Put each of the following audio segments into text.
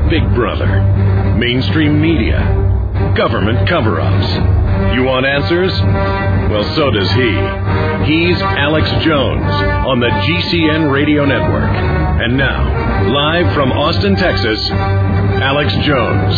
Big Brother, mainstream media, government cover-ups. You want answers? Well, so does he. He's Alex Jones on the GCN Radio Network. And now, live from Austin, Texas, Alex Jones.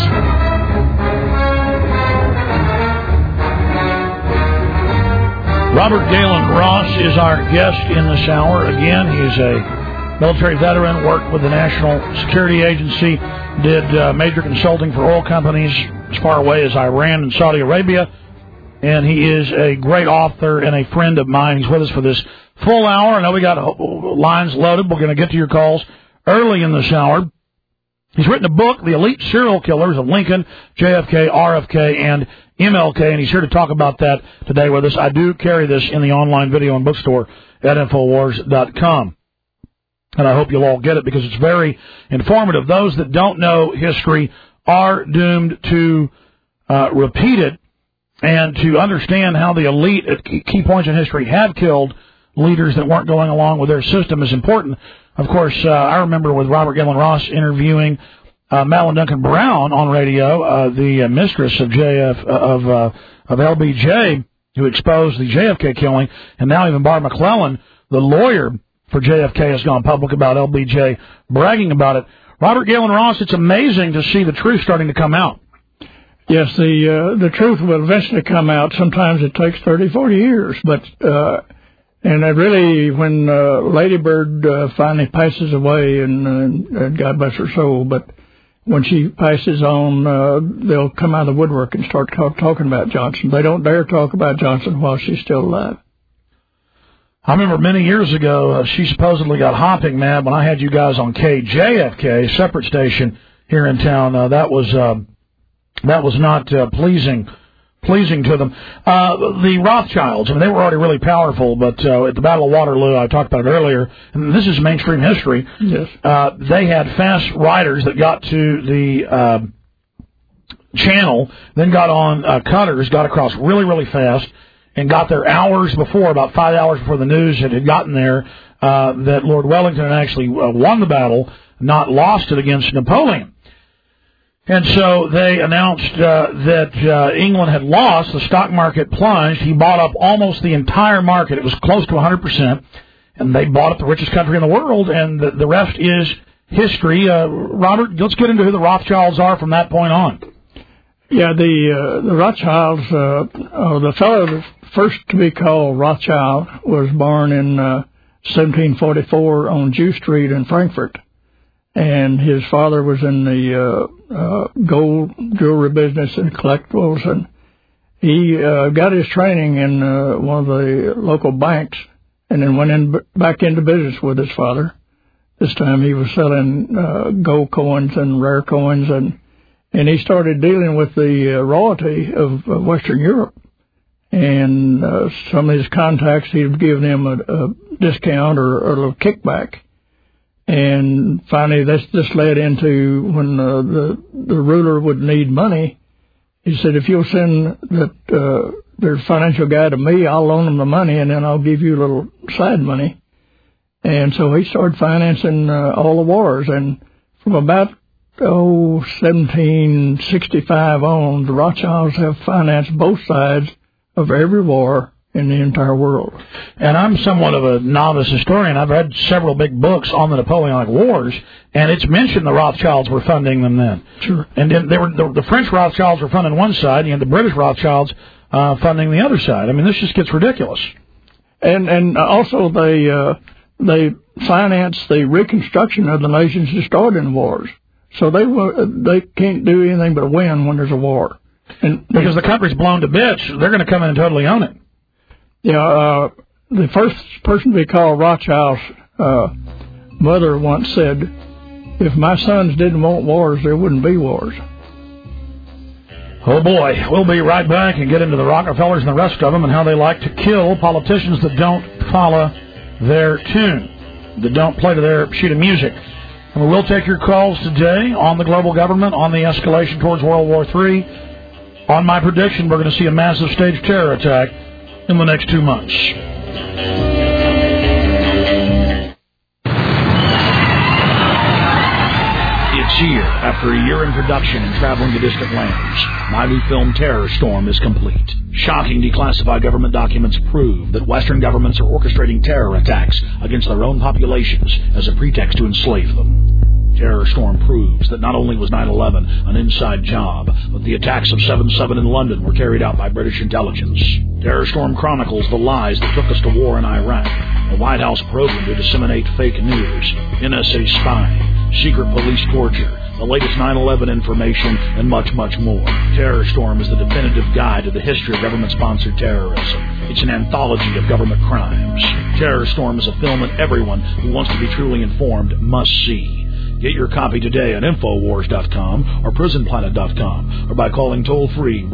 Robert Galen Ross is our guest in this hour. Again, he's a military veteran, worked with the National Security Agency, did major consulting for oil companies as far away as Iran and Saudi Arabia, and he is a great author and a friend of mine. He's with us for this full hour. I know we got lines loaded. We're going to get to your calls early in this hour. He's written a book, The Elite Serial Killers of Lincoln, JFK, RFK, and MLK, and he's here to talk about that today with us. I do carry this in the online video and bookstore at Infowars.com, and I hope you'll all get it because it's very informative. Those that don't know history are doomed to repeat it, and to understand how the elite at key points in history have killed leaders that weren't going along with their system is important. Of course, I remember with Robert Galen Ross interviewing Madeline Duncan Brown on radio, the mistress of LBJ, who exposed the JFK killing, and now even Barr McClellan, the lawyer for JFK, has gone public about LBJ, bragging about it. Robert Galen Ross, it's amazing to see the truth starting to come out. Yes, the truth will eventually come out. Sometimes it takes 30, 40 years, but and really, when Lady Bird finally passes away, and God bless her soul, but when she passes on, they'll come out of the woodwork and start talking about Johnson. They don't dare talk about Johnson while she's still alive. I remember many years ago, she supposedly got hopping mad when I had you guys on KJFK, a separate station here in town. That was not pleasing to them. The Rothschilds, I mean, they were already really powerful, but at the Battle of Waterloo, I talked about it earlier, and this is mainstream history. Yes. They had fast riders that got to the channel, then got on cutters, got across really, really fast, and got there hours before, about 5 hours before the news had gotten there, that Lord Wellington had actually won the battle, not lost it against Napoleon. And so they announced that England had lost. The stock market plunged. He bought up almost the entire market. It was close to 100%. And they bought up the richest country in the world, and the rest is history. Robert, let's get into who the Rothschilds are from that point on. Yeah, the Rothschilds, the fellow first to be called Rothschild was born in 1744 on Jew Street in Frankfurt. And his father was in the gold jewelry business and collectibles, and he got his training in one of the local banks, and then went back into business with his father. This time he was selling gold coins and rare coins, and he started dealing with the royalty of Western Europe. And some of his contacts, he would give them a discount or a little kickback. And finally, this just led into when the ruler would need money. He said, if you'll send their financial guy to me, I'll loan him the money, and then I'll give you a little side money. And so he started financing all the wars. And from about 1765 on, the Rothschilds have financed both sides of every war in the entire world. And I'm somewhat of a novice historian. I've read several big books on the Napoleonic Wars, and it's mentioned the Rothschilds were funding them then. Sure. And then they were the French Rothschilds were funding one side, and you had the British Rothschilds funding the other side. I mean, this just gets ridiculous. And also they financed the reconstruction of the nations that started in wars. So they can't do anything but win when there's a war. And because the country's blown to bits, they're going to come in and totally own it. Yeah, the first person to be called Rothschild's mother once said, if my sons didn't want wars, there wouldn't be wars. Oh, boy. We'll be right back and get into the Rockefellers and the rest of them and how they like to kill politicians that don't follow their tune, that don't play to their sheet of music. And we will take your calls today on the global government, on the escalation towards World War III. On my prediction, we're going to see a massive staged terror attack in the next 2 months. It's here. After a year in production and traveling to distant lands, my new film Terror Storm is complete. Shocking declassified government documents prove that Western governments are orchestrating terror attacks against their own populations as a pretext to enslave them. Terror Storm proves that not only was 9/11 an inside job, but the attacks of 7/7 in London were carried out by British intelligence. Terror Storm chronicles the lies that took us to war in Iraq, the White House program to disseminate fake news, NSA spying, secret police torture, the latest 9/11 information, and much, much more. Terror Storm is the definitive guide to the history of government-sponsored terrorism. It's an anthology of government crimes. Terror Storm is a film that everyone who wants to be truly informed must see. Get your copy today at Infowars.com or PrisonPlanet.com or by calling toll-free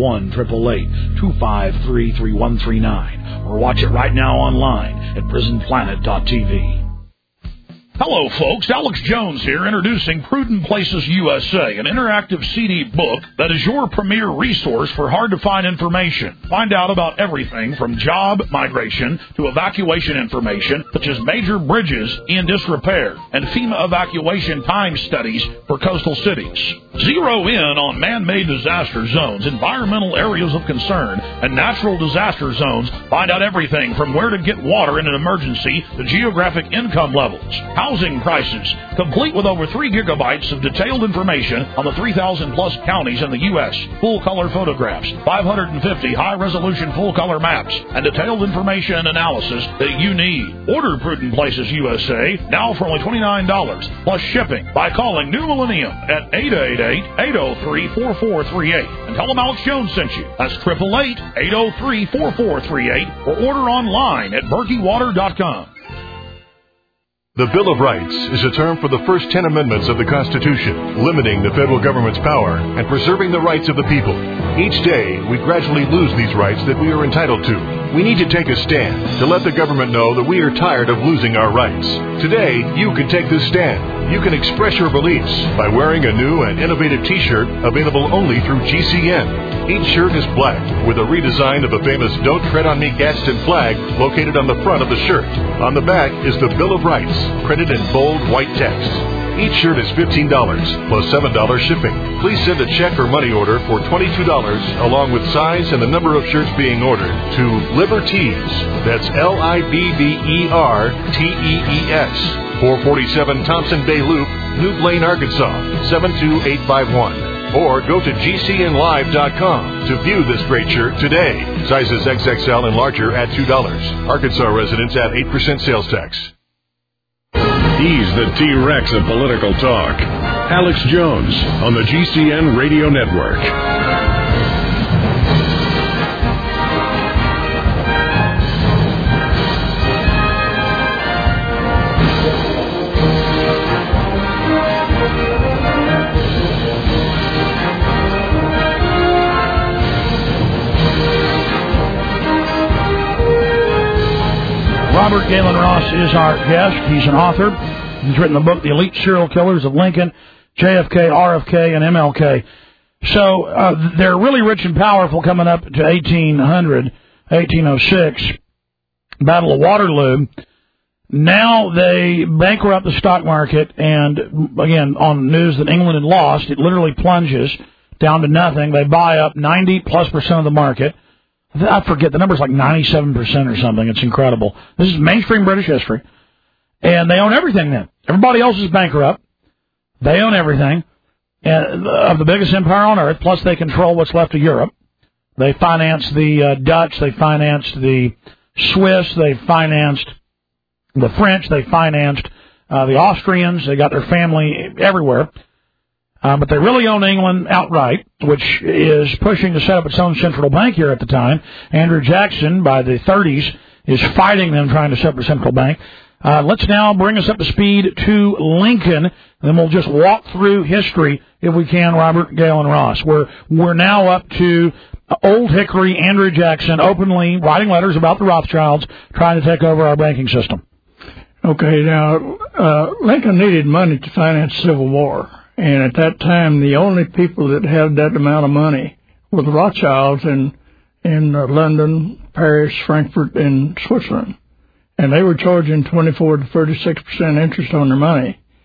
1-888-253-3139 or watch it right now online at PrisonPlanet.tv. Hello, folks. Alex Jones here, introducing Prudent Places USA, an interactive CD book that is your premier resource for hard-to-find information. Find out about everything from job migration to evacuation information, such as major bridges in disrepair and FEMA evacuation time studies for coastal cities. Zero in on man-made disaster zones, environmental areas of concern, and natural disaster zones. Find out everything from where to get water in an emergency to geographic income levels, housing prices, complete with over 3 gigabytes of detailed information on the 3,000-plus counties in the U.S., full-color photographs, 550 high-resolution full-color maps, and detailed information and analysis that you need. Order Prudent Places USA now for only $29, plus shipping, by calling New Millennium at 888-803-4438 and tell them Alex Jones sent you. That's 888-803-4438 or order online at BerkeyWater.com. The Bill of Rights is a term for the first 10 amendments of the Constitution, limiting the federal government's power and preserving the rights of the people. Each day, we gradually lose these rights that we are entitled to. We need to take a stand to let the government know that we are tired of losing our rights. Today, you can take this stand. You can express your beliefs by wearing a new and innovative T-shirt available only through GCN. Each shirt is black with a redesign of the famous Don't Tread on Me Gadsden flag located on the front of the shirt. On the back is the Bill of Rights, printed in bold white text. Each shirt is $15 plus $7 shipping. Please send a check or money order for $22 along with size and the number of shirts being ordered to Libertees. That's LIBBERTEES. 447 Thompson Bay Loop, New Blaine, Arkansas, 72851. Or go to GCNlive.com to view this great shirt today. Sizes XXL and larger at $2. Arkansas residents at 8% sales tax. He's the T-Rex of political talk. Alex Jones on the GCN Radio Network. Robert Galen Ross is our guest. He's an author. He's written the book, The Elite Serial Killers of Lincoln, JFK, RFK, and MLK. So they're really rich and powerful coming up to 1806, Battle of Waterloo. Now they bankrupt the stock market, and again, on news that England had lost, it literally plunges down to nothing. They buy up 90+% of the market. I forget, the number's like 97% or something. It's incredible. This is mainstream British history. And they own everything then. Everybody else is bankrupt. They own everything of the biggest empire on earth, plus they control what's left of Europe. They financed the Dutch. They financed the Swiss. They financed the French. They financed the Austrians. They got their family everywhere. But they really own England outright, which is pushing to set up its own central bank here at the time. Andrew Jackson, by the 30s, is fighting them trying to set up a central bank. Let's now bring us up to speed to Lincoln, and then we'll just walk through history, if we can, Robert Galen Ross. We're now up to Old Hickory, Andrew Jackson, openly writing letters about the Rothschilds, trying to take over our banking system. Okay, now, Lincoln needed money to finance the Civil War. And at that time, the only people that had that amount of money were the Rothschilds in London, Paris, Frankfurt, and Switzerland. And they were charging 24 to 36% interest on their money.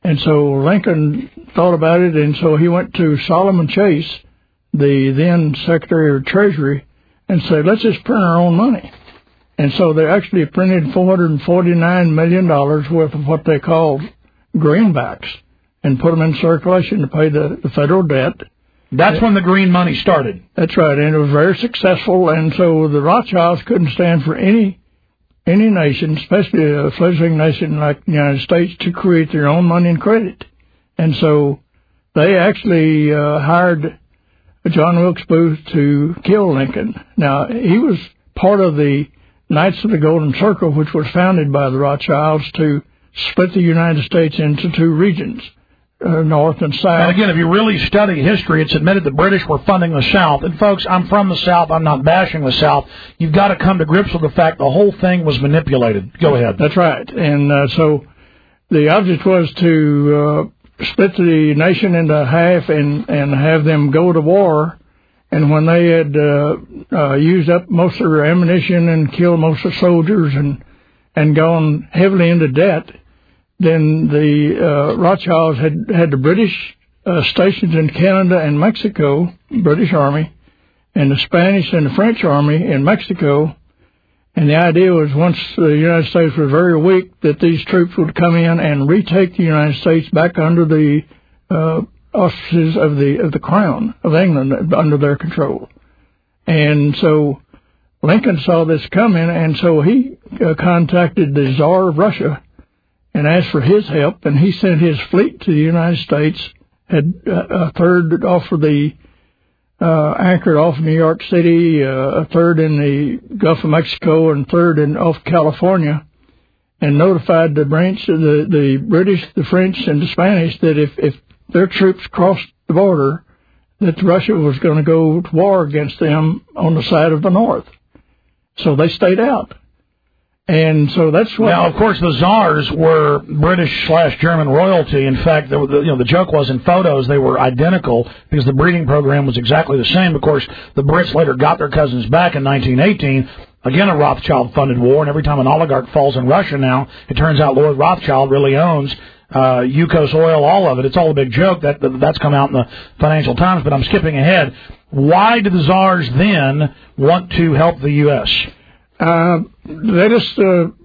And so Lincoln thought about it, and so he went to Solomon Chase, the then Secretary of Treasury, and said, let's just print our own money. And so they actually printed $449 million worth of what they called greenbacks and put them in circulation to pay the federal debt. That's when the green money started. That's right, and it was very successful. And so the Rothschilds couldn't stand for any nation, especially a fledgling nation like the United States, to create their own money and credit. And so they actually hired John Wilkes Booth to kill Lincoln. Now, he was part of the Knights of the Golden Circle, which was founded by the Rothschilds to split the United States into two regions, North and South. And again, if you really study history, it's admitted the British were funding the South. And folks, I'm from the South. I'm not bashing the South. You've got to come to grips with the fact the whole thing was manipulated. Go ahead. That's right. And so the object was to split the nation into half and have them go to war. And when they had used up most of their ammunition and killed most of the soldiers and gone heavily into debt, then the Rothschilds had the British stations in Canada and Mexico, British Army, and the Spanish and the French Army in Mexico. And the idea was once the United States was very weak, that these troops would come in and retake the United States back under the auspices of the Crown of England, under their control. And so Lincoln saw this coming, and so he contacted the Tsar of Russia and asked for his help, and he sent his fleet to the United States, had a third off of the anchored off New York City, a third in the Gulf of Mexico, and third off California, and notified the British, the French, and the Spanish that if their troops crossed the border, that Russia was going to go to war against them on the side of the North. So they stayed out. And so that's what... Now, of course, the Tsars were British/German royalty. In fact, the joke was in photos they were identical because the breeding program was exactly the same. Of course, the Brits later got their cousins back in 1918. Again, a Rothschild-funded war, and every time an oligarch falls in Russia now, it turns out Lord Rothschild really owns Yukos Oil, all of it. It's all a big joke. That's come out in the Financial Times, but I'm skipping ahead. Why did the Tsars then want to help the U.S.? They just,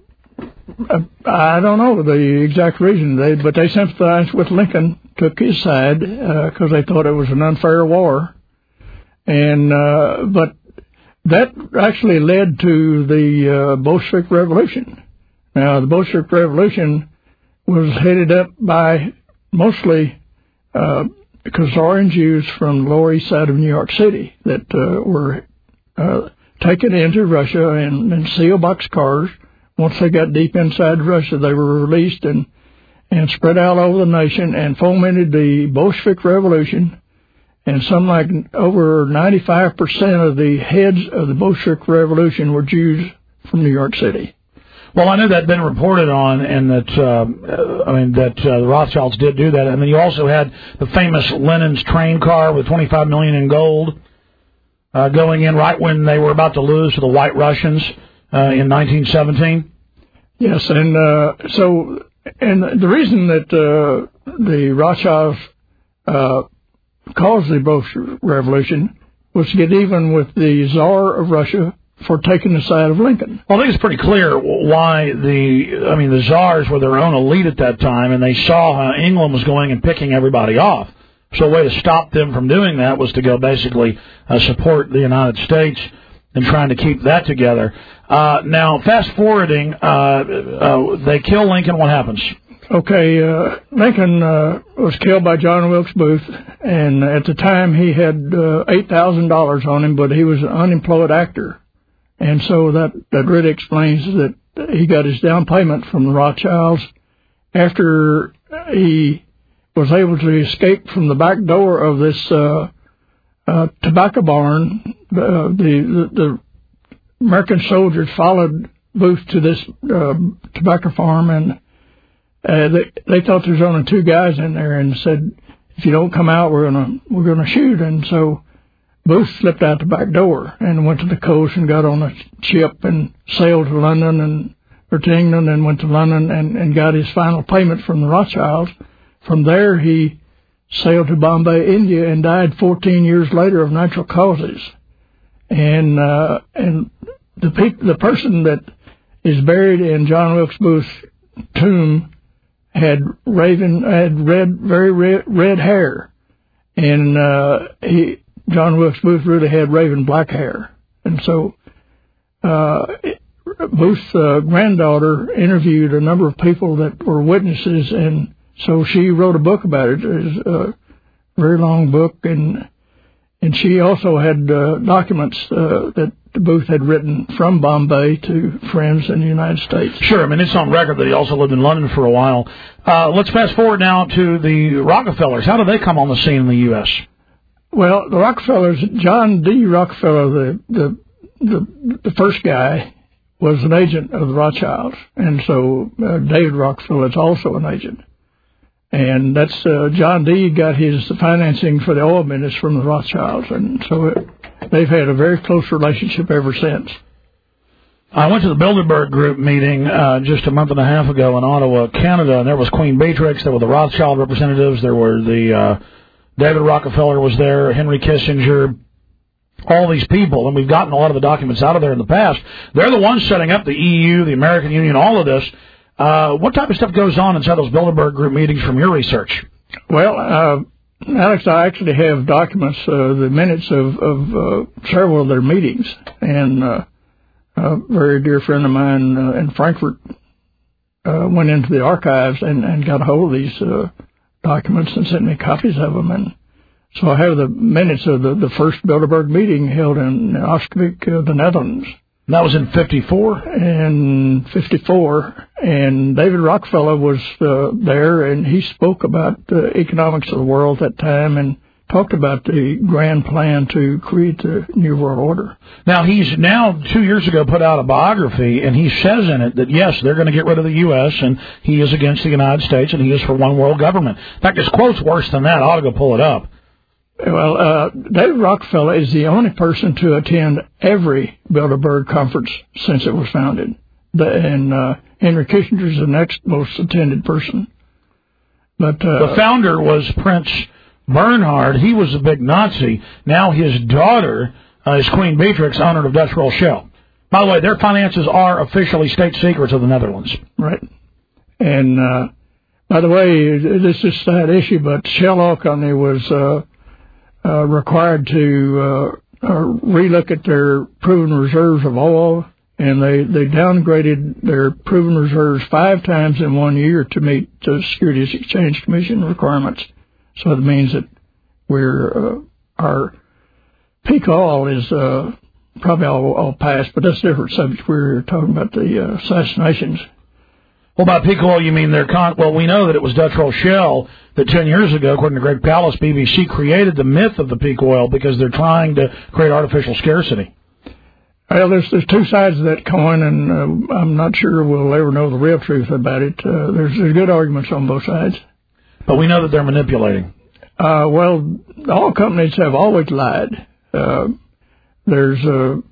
I don't know the exact reason, but they sympathized with Lincoln, took his side, because they thought it was an unfair war. And, but that actually led to the Bolshevik Revolution. Now, the Bolshevik Revolution was headed up by mostly Khazarian Jews from the Lower East Side of New York City that were taken into Russia in seal box cars. Once they got deep inside Russia, they were released and spread out over the nation and fomented the Bolshevik Revolution. And some like over 95% of the heads of the Bolshevik Revolution were Jews from New York City. Well, I know that had been reported on, and that the Rothschilds did do that. And then you also had the famous Lenin's train car with $25 million in gold going in right when they were about to lose to the White Russians in 1917. Yes, and the reason that the Rothschilds caused the Bolshevik Revolution was to get even with the Tsar of Russia for taking the side of Lincoln. Well, I think it's pretty clear why the Tsars were their own elite at that time, and they saw how England was going and picking everybody off. So a way to stop them from doing that was to go basically support the United States and trying to keep that together. Now, fast forwarding, they kill Lincoln. What happens? Okay, Lincoln was killed by John Wilkes Booth, and at the time he had $8,000 on him, but he was an unemployed actor. And so that really explains that he got his down payment from the Rothschilds after he was able to escape from the back door of this tobacco barn. The American soldiers followed Booth to this tobacco farm, and they thought there was only two guys in there, and said, "If you don't come out, we're gonna shoot." And so Booth slipped out the back door and went to the coast and got on a ship and sailed to London or to England, and went to London and got his final payment from the Rothschilds. from there he sailed to Bombay, India, and died 14 years later of natural causes. And the person that is buried in John Wilkes Booth's tomb had very red hair, and John Wilkes Booth really had raven black hair, and so Booth's granddaughter interviewed a number of people that were witnesses, and so she wrote a book about it. It was a very long book, and she also had documents that Booth had written from Bombay to friends in the United States. Sure, I mean, it's on record that he also lived in London for a while. Let's fast forward now to the Rockefellers. How did they come on the scene in the U.S.? Well, the Rockefellers, John D. Rockefeller, the first guy, was an agent of the Rothschilds, and so David Rockefeller is also an agent. And that's John D. got his financing for the oil business from the Rothschilds, and so they've had a very close relationship ever since. I went to the Bilderberg Group meeting just a month and a half ago in Ottawa, Canada, and there was Queen Beatrix, there were the Rothschild representatives, there were the David Rockefeller was there, Henry Kissinger, all these people, and we've gotten a lot of the documents out of there in the past. They're the ones setting up the EU, the American Union, all of this. What type of stuff goes on inside those Bilderberg Group meetings from your research? Well, Alex, I actually have documents, the minutes of several of their meetings, and a very dear friend of mine in Frankfurt went into the archives and got a hold of these documents and sent me copies of them, and so I have the minutes of the first Bilderberg meeting held in Osnabrück, the Netherlands. That was in 54? In 54, and David Rockefeller was there, and he spoke about the economics of the world at that time and talked about the grand plan to create the New World Order. Now, he's 2 years ago put out a biography, and he says in it that, yes, they're going to get rid of the U.S., and he is against the United States, and he is for one world government. In fact, his quote's worse than that. I ought to go pull it up. Well, David Rockefeller is the only person to attend every Bilderberg conference since it was founded. And Henry Kissinger is the next most attended person. But the founder was Prince Bernhard. He was a big Nazi. Now his daughter is Queen Beatrix, owner of Dutch Roll Shell. By the way, their finances are officially state secrets of the Netherlands. Right. And by the way, this is a sad issue, but Shell Oil Company was required to relook at their proven reserves of oil, and they downgraded their proven reserves 5 times in 1 year to meet the Securities Exchange Commission requirements. So it means that our peak oil is probably all past, but that's a different subject. We're talking about the assassinations. Well, by peak oil, you mean well, we know that it was Dutch Roll Shell that 10 years ago, according to Greg Pallas, BBC, created the myth of the peak oil because they're trying to create artificial scarcity. Well, there's 2 sides of that coin, and I'm not sure we'll ever know the real truth about it. There's good arguments on both sides. But we know that they're manipulating. Well, all companies have always lied. There's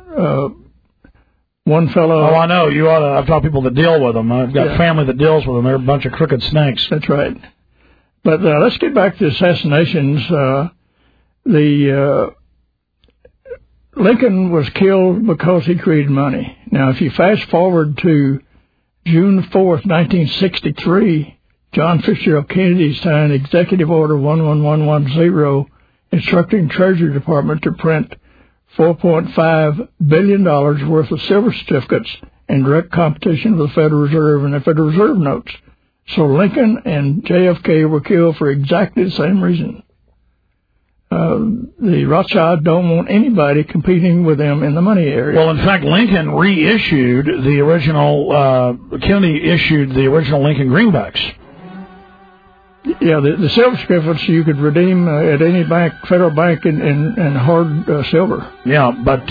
one fellow... Oh, I know. I've talked to people that deal with them. I've got family that deals with them. They're a bunch of crooked snakes. That's right. But let's get back to the assassinations. Lincoln was killed because he created money. Now, if you fast forward to June 4th, 1963, John Fitzgerald Kennedy signed Executive Order 11110 instructing Treasury Department to print $4.5 billion worth of silver certificates in direct competition with the Federal Reserve and the Federal Reserve notes. So Lincoln and JFK were killed for exactly the same reason. The Rothschilds don't want anybody competing with them in the money area. Well, in fact, Lincoln reissued the original, Kennedy issued the original Lincoln greenbacks. Yeah, the silver certificates you could redeem at any bank, federal bank, in hard silver. Yeah, but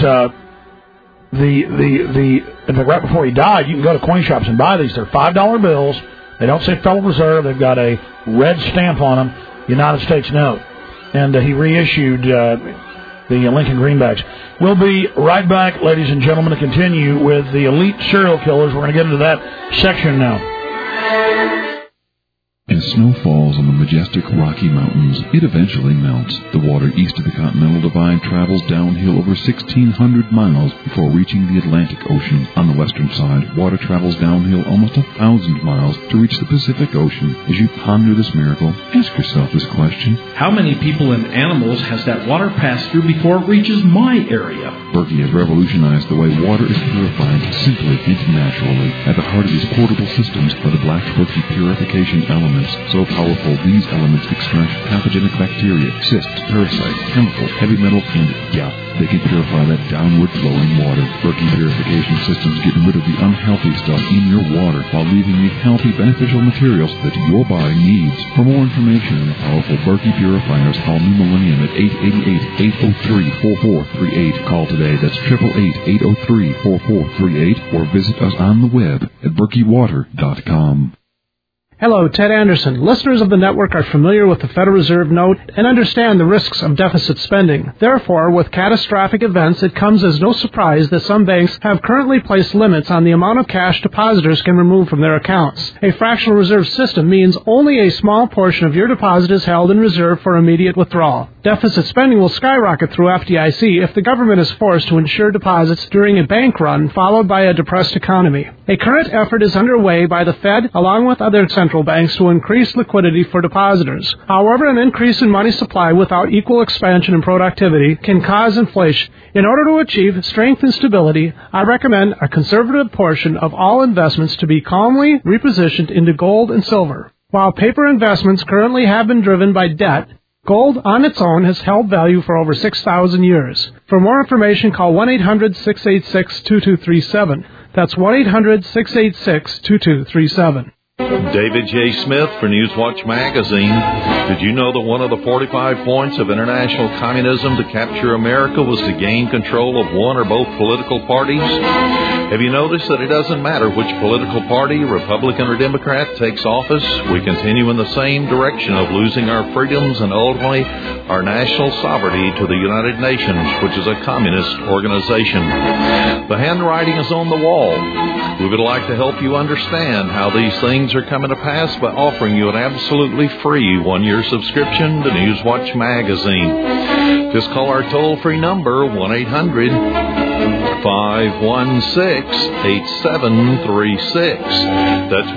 in fact, right before he died, you can go to coin shops and buy these. They're $5 bills. They don't say Federal Reserve. They've got a red stamp on them, United States note. And he reissued the Lincoln greenbacks. We'll be right back, ladies and gentlemen, to continue with the elite serial killers. We're going to get into that section now. As snow falls on the majestic Rocky Mountains, it eventually melts. The water east of the Continental Divide travels downhill over 1,600 miles before reaching the Atlantic Ocean. On the western side, water travels downhill almost 1,000 miles to reach the Pacific Ocean. As you ponder this miracle, ask yourself this question. How many people and animals has that water passed through before it reaches my area? Berkey has revolutionized the way water is purified simply and naturally. At the heart of these portable systems are the Black Berkey purification elements. So powerful, these elements extract pathogenic bacteria, cysts, parasites, chemicals, heavy metals, and they can purify that downward flowing water. Berkey purification systems get rid of the unhealthy stuff in your water while leaving the healthy, beneficial materials that your body needs. For more information on the powerful Berkey purifiers, call New Millennium at 888-803-4438. Call today. That's 888-803-4438, or visit us on the web at berkeywater.com. Hello, Ted Anderson. Listeners of the network are familiar with the Federal Reserve note and understand the risks of deficit spending. Therefore, with catastrophic events, it comes as no surprise that some banks have currently placed limits on the amount of cash depositors can remove from their accounts. A fractional reserve system means only a small portion of your deposit is held in reserve for immediate withdrawal. Deficit spending will skyrocket through FDIC if the government is forced to insure deposits during a bank run followed by a depressed economy. A current effort is underway by the Fed along with other central banks to increase liquidity for depositors. However, an increase in money supply without equal expansion in productivity can cause inflation. In order to achieve strength and stability, I recommend a conservative portion of all investments to be calmly repositioned into gold and silver. While paper investments currently have been driven by debt, gold on its own has held value for over 6,000 years. For more information, call 1-800-686-2237. That's 1-800-686-2237. David J. Smith for Newswatch Magazine. Did you know that one of the 45 points of international communism to capture America was to gain control of one or both political parties? Have you noticed that it doesn't matter which political party, Republican or Democrat, takes office? We continue in the same direction of losing our freedoms and ultimately our national sovereignty to the United Nations, which is a communist organization. The handwriting is on the wall. We would like to help you understand how these things are coming to pass by offering you an absolutely free one-year subscription to Newswatch Magazine. Just call our toll-free number, 1-800-516-8736. That's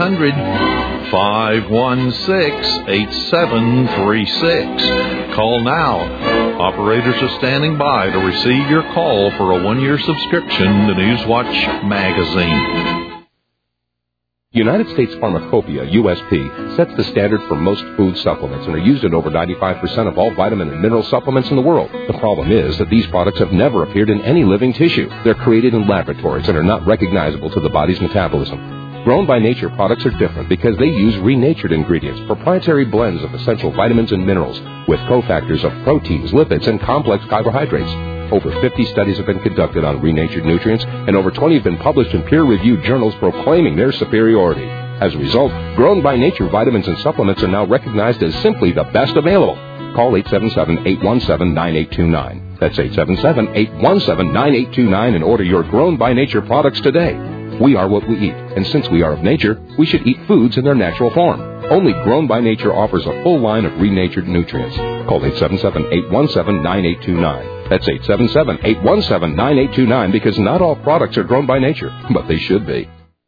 1-800-516-8736. Call now. Operators are standing by to receive your call for a one-year subscription to Newswatch Magazine. United States Pharmacopoeia, USP, sets the standard for most food supplements and are used in over 95% of all vitamin and mineral supplements in the world. The problem is that these products have never appeared in any living tissue. They're created in laboratories and are not recognizable to the body's metabolism. Grown by Nature products are different because they use renatured ingredients, proprietary blends of essential vitamins and minerals, with cofactors of proteins, lipids, and complex carbohydrates. Over 50 studies have been conducted on renatured nutrients, and over 20 have been published in peer-reviewed journals proclaiming their superiority. As a result, Grown by Nature vitamins and supplements are now recognized as simply the best available. Call 877-817-9829. That's 877-817-9829 and order your Grown by Nature products today. We are what we eat, and since we are of nature, we should eat foods in their natural form. Only Grown by Nature offers a full line of renatured nutrients. Call 877-817-9829. That's 877-817-9829, because not all products are grown by nature, but they should be.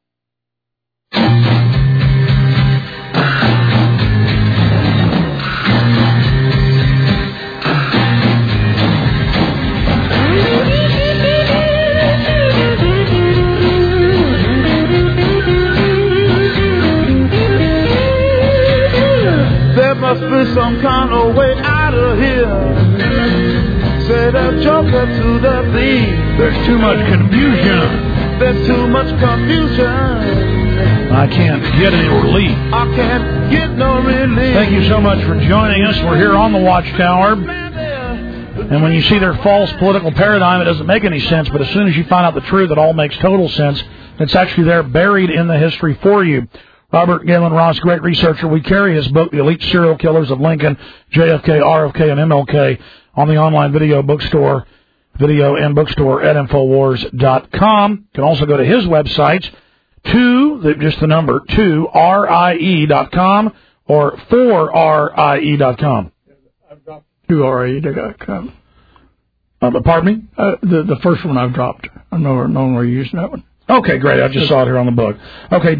There must be some kind of way out of here. Say the joker to the thief. There's too much confusion. There's too much confusion. I can't get any relief. I can't get no relief. Thank you so much for joining us. We're here on the Watchtower. And when you see their false political paradigm, it doesn't make any sense. But as soon as you find out the truth, it all makes total sense. It's actually there buried in the history for you. Robert Galen Ross, great researcher. We carry his book, The Elite Serial Killers of Lincoln, JFK, RFK, and MLK, on the online video and bookstore at Infowars.com. You can also go to his websites, just the number, 2RIE.com or 4RIE.com. I've dropped 2RIE.com. Pardon me? The first one I've dropped. I'm no longer using that one. Okay, great. I just saw it here on the book. Okay,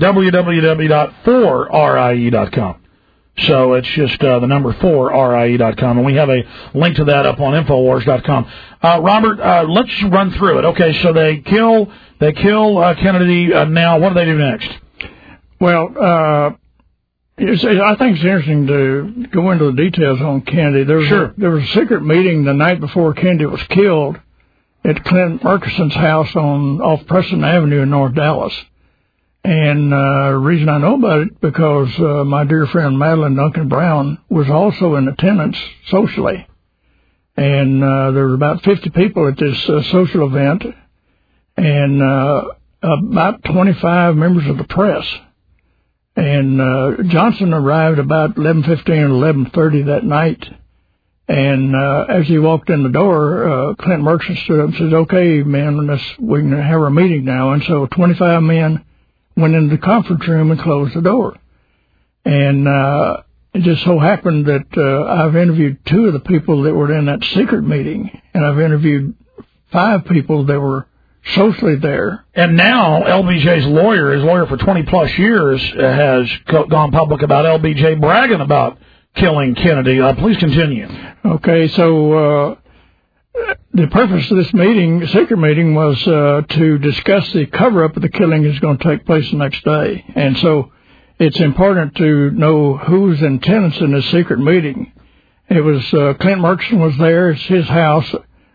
www.4RIE.com. So it's just the number 4RIE.com, and we have a link to that up on Infowars.com. Robert, let's run through it. Okay, so they kill Kennedy. Now, what do they do next? Well, I think it's interesting to go into the details on Kennedy. There was a secret meeting the night before Kennedy was killed at Clint Murchison's house off Preston Avenue in North Dallas. And the reason I know about it because my dear friend Madeline Duncan Brown was also in attendance socially. And there were about 50 people at this social event and about 25 members of the press. And Johnson arrived about 11:15 or 11:30 that night. And as he walked in the door, Clint Murchison stood up and said, "Okay, men, we can have our meeting now." And so 25 men went into the conference room and closed the door. And it just so happened that I've interviewed 2 of the people that were in that secret meeting, and I've interviewed 5 people that were socially there. And now LBJ's lawyer, his lawyer for 20-plus years, has gone public about LBJ bragging about killing Kennedy. Please continue. Okay, so the purpose of this meeting, secret meeting, was to discuss the cover-up of the killing that's going to take place the next day. And so it's important to know who's in attendance in this secret meeting. It was Clint Murchison was there. It's his house.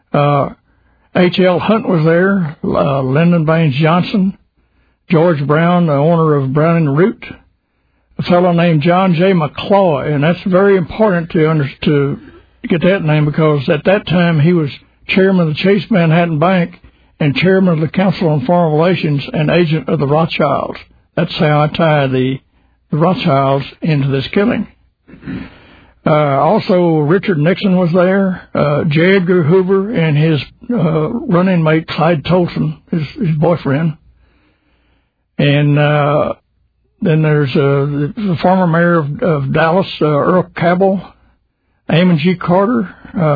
H.L. Hunt was there. Lyndon Baines Johnson. George Brown, the owner of Brown & Root. A fellow named John J. McCloy, and that's very important to get that name because at that time he was chairman of the Chase Manhattan Bank and chairman of the Council on Foreign Relations and agent of the Rothschilds. That's how I tie the Rothschilds into this killing. Also, Richard Nixon was there, J. Edgar Hoover and his running mate Clyde Tolson, his boyfriend, and then there's the former mayor of Dallas, Earl Cabell, Amon G. Carter.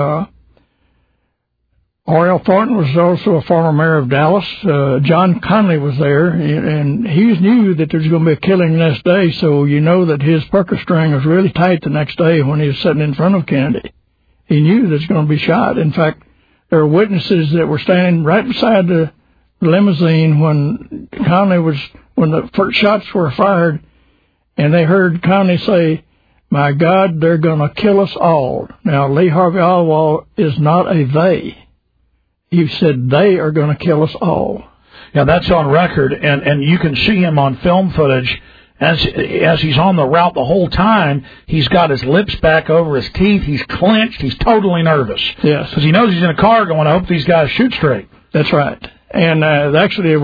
R.L. Thornton was also a former mayor of Dallas. John Connally was there, and he knew that there was going to be a killing the next day, so you know that his pucker string was really tight the next day when he was sitting in front of Kennedy. He knew that he was going to be shot. In fact, there were witnesses that were standing right beside the limousine when the first shots were fired, and they heard Connally say, "My God, they're going to kill us all." Now, Lee Harvey Oswald is not a they. He said they are going to kill us all. Yeah, that's on record, and you can see him on film footage as he's on the route the whole time. He's got his lips back over his teeth. He's clenched. He's totally nervous. Yes. Because he knows he's in a car going, I hope these guys shoot straight. That's right. And actually,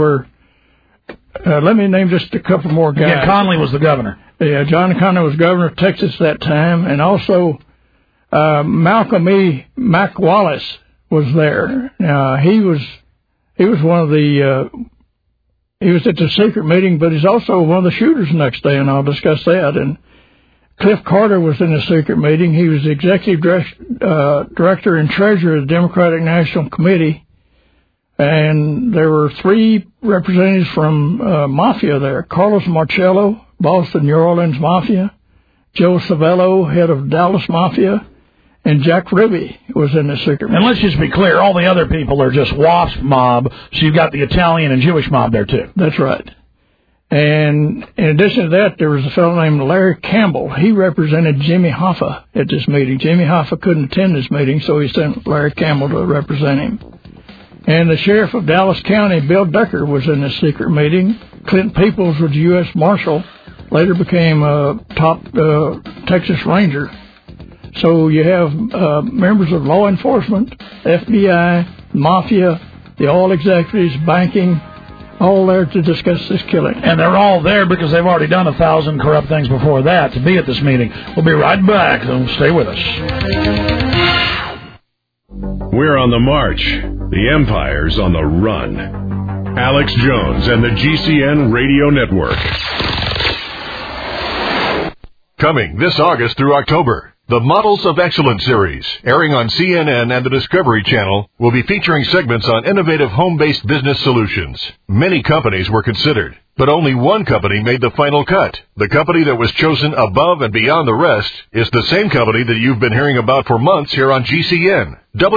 let me name just a couple more guys. Yeah, Connally was the governor. Yeah, John Connally was governor of Texas at that time, and also Malcolm E. Mac Wallace was there. He was one of the he was at the secret meeting, but he's also one of the shooters the next day, and I'll discuss that. And Cliff Carter was in the secret meeting. He was the executive director and treasurer of the Democratic National Committee. And there were 3 representatives from Mafia there. Carlos Marcello, boss of New Orleans Mafia. Joe Savello, head of Dallas Mafia. And Jack Ruby was in the secret meeting. And let's just be clear, all the other people are just WASP mob, so you've got the Italian and Jewish mob there, too. That's right. And in addition to that, there was a fellow named Larry Campbell. He represented Jimmy Hoffa at this meeting. Jimmy Hoffa couldn't attend this meeting, so he sent Larry Campbell to represent him. And the sheriff of Dallas County, Bill Decker, was in this secret meeting. Clint Peoples was U.S. Marshal, later became a top Texas Ranger. So you have members of law enforcement, FBI, Mafia, the oil executives, banking, all there to discuss this killing. And they're all there because they've already done 1,000 corrupt things before that to be at this meeting. We'll be right back, so stay with us. We're on the march. The Empire's on the run. Alex Jones and the GCN Radio Network. Coming this August through October, the Models of Excellence series, airing on CNN and the Discovery Channel, will be featuring segments on innovative home-based business solutions. Many companies were considered, but only one company made the final cut. The company that was chosen above and beyond the rest is the same company that you've been hearing about for months here on GCN.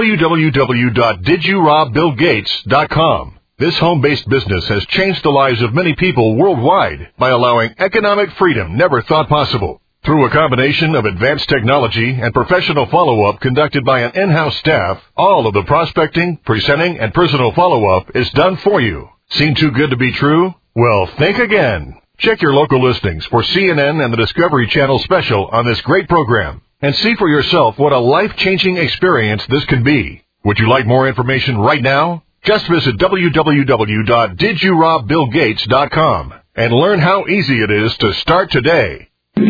www.didyourobBillGates.com. This home-based business has changed the lives of many people worldwide by allowing economic freedom never thought possible. Through a combination of advanced technology and professional follow-up conducted by an in-house staff, all of the prospecting, presenting, and personal follow-up is done for you. Seem too good to be true? Well, think again. Check your local listings for CNN and the Discovery Channel special on this great program and see for yourself what a life-changing experience this can be. Would you like more information right now? Just visit www.didyourobBillGates.com and learn how easy it is to start today.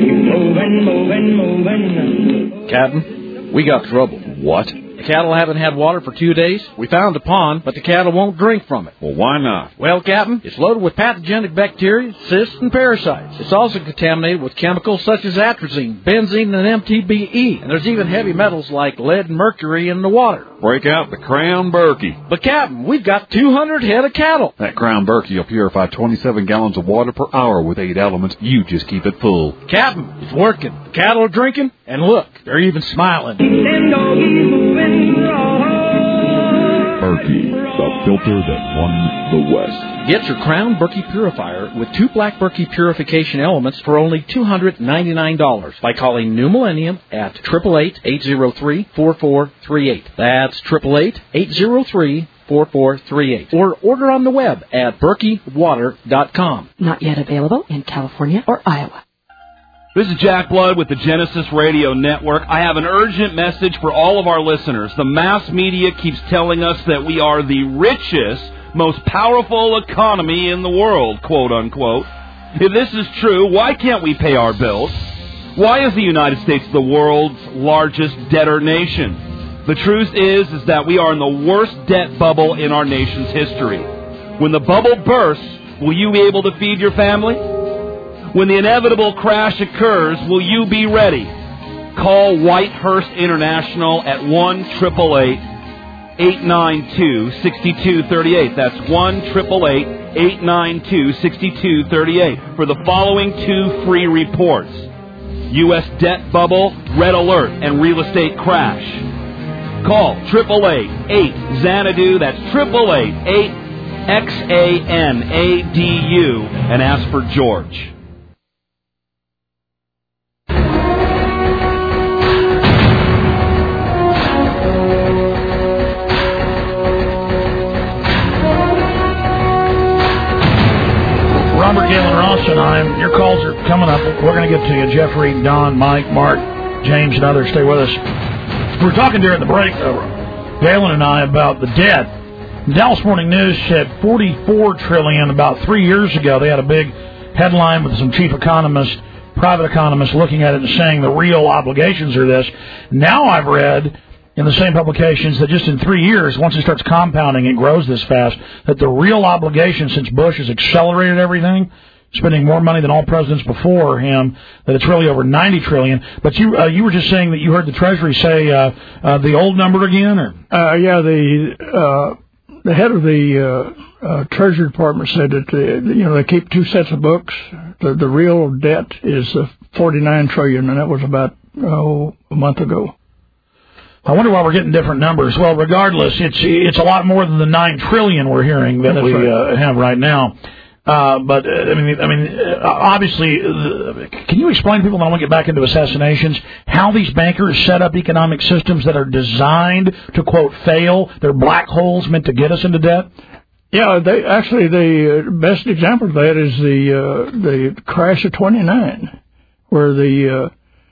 Moving. Captain, we got trouble. What? The cattle haven't had water for 2 days. We found a pond, but the cattle won't drink from it. Well, why not? Well, Captain, it's loaded with pathogenic bacteria, cysts, and parasites. It's also contaminated with chemicals such as atrazine, benzene, and MTBE. And there's even heavy metals like lead and mercury in the water. Break out the Crown Berkey. But, Captain, we've got 200 head of cattle. That Crown Berkey will purify 27 gallons of water per hour with 8 elements. You just keep it full. Captain, it's working. The cattle are drinking, and look, they're even smiling. Berkey, the filter that won the West. Get your Crown Berkey purifier with 2 Black Berkey purification elements for only $299 by calling New Millennium at 888-803-4438. That's 888-803-4438. Or order on the web at berkeywater.com. Not yet available in California or Iowa. This is Jack Blood with the Genesis Radio Network. I have an urgent message for all of our listeners. The mass media keeps telling us that we are the richest, most powerful economy in the world, quote unquote. If this is true, why can't we pay our bills? Why is the United States the world's largest debtor nation? The truth is that we are in the worst debt bubble in our nation's history. When the bubble bursts, will you be able to feed your family? When the inevitable crash occurs, will you be ready? Call Whitehurst International at 1-888-892-6238. That's 1-888-892-6238 for the following 2 free reports. U.S. debt bubble, red alert, and real estate crash. Call 888-8-XANADU. That's 888-8-XANADU and ask for George. Robert, Galen Ross, and your calls are coming up. We're going to get to you. Jeffrey, Don, Mike, Mark, James, and others. Stay with us. We were talking during the break, Galen and I, about the debt. Dallas Morning News said $44 trillion about 3 years ago. They had a big headline with some chief economists, private economists looking at it and saying the real obligations are this. Now I've read in the same publications that just in 3 years, once it starts compounding and grows this fast, that the real obligation since Bush has accelerated everything, spending more money than all presidents before him, that it's really over $90 trillion. But you were just saying that you heard the Treasury say the old number again, or the head of the Treasury Department said that they keep 2 sets of books. The real debt is $49 trillion, and that was about a month ago. I wonder why we're getting different numbers. Well, regardless, it's a lot more than the $9 trillion we're hearing that we have right now. But obviously, can you explain to people, and I want to get back into assassinations, how these bankers set up economic systems that are designed to, quote, fail? They're black holes meant to get us into debt? Yeah, the best example of that is the crash of '29, where the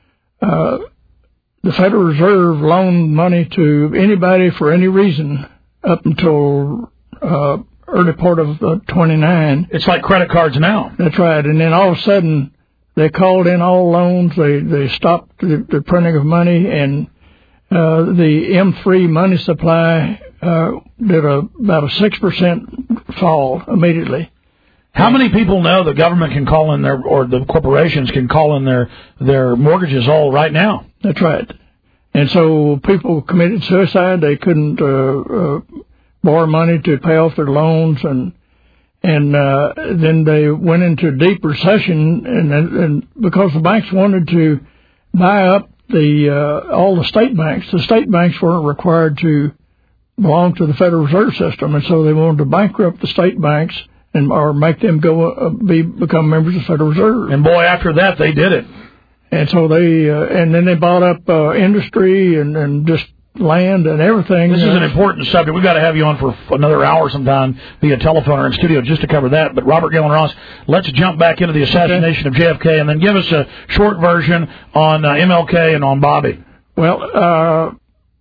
Federal Reserve loaned money to anybody for any reason up until early part of '29. It's like credit cards now. That's right. And then all of a sudden, they called in all loans. They stopped the printing of money, and the M3 money supply did about a 6% fall immediately. How many people know the government can call in or the corporations can call in their mortgages all right now? That's right. And so people committed suicide. They couldn't borrow money to pay off their loans, and then they went into a deep recession, and because the banks wanted to buy up all the state banks weren't required to belong to the Federal Reserve System, and so they wanted to bankrupt the state banks or make them become members of the Federal Reserve. And boy, after that, they did it. And so and then they bought up industry and just land and everything. This is an important subject. We've got to have you on for another hour sometime via telephone or in studio just to cover that. But Robert Galen Ross, let's jump back into the assassination of JFK and then give us a short version on MLK and on Bobby. Well,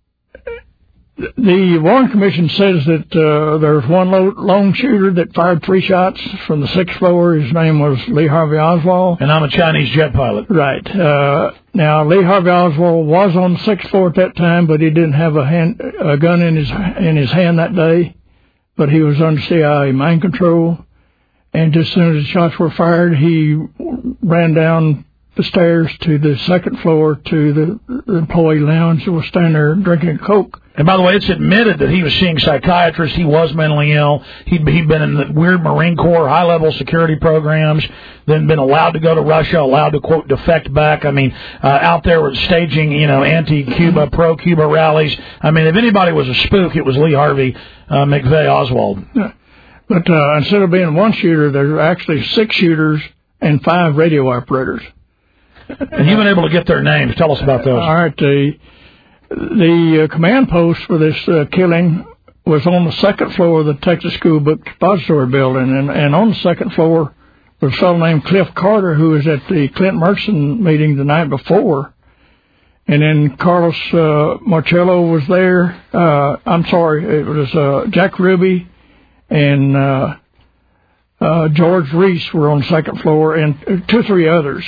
the Warren Commission says that there's one lone shooter that fired 3 shots from the 6th floor. His name was Lee Harvey Oswald. And I'm a Chinese jet pilot. Right. Now, Lee Harvey Oswald was on the 6th floor at that time, but he didn't have a gun in his hand that day. But he was under CIA mind control. And just as soon as the shots were fired, he ran down the stairs to the 2nd floor to the employee lounge that was standing there drinking Coke. And by the way, it's admitted that he was seeing psychiatrists. He was mentally ill. He'd been in the weird Marine Corps high-level security programs, then been allowed to go to Russia, allowed to, quote, defect back. I mean, out there was staging, anti-Cuba, pro-Cuba rallies. I mean, if anybody was a spook, it was Lee Harvey McVeigh Oswald. Yeah. But instead of being one shooter, there were actually 6 shooters and 5 radio operators. And you've been able to get their names. Tell us about those. All right. The command post for this killing was on the 2nd floor of the Texas School Book Depository Building. And on the 2nd floor was a fellow named Cliff Carter, who was at the Clint Murchison meeting the night before. And then Carlos Marcello was there. It was Jack Ruby and George Reese were on the 2nd floor, and 2 or 3 others.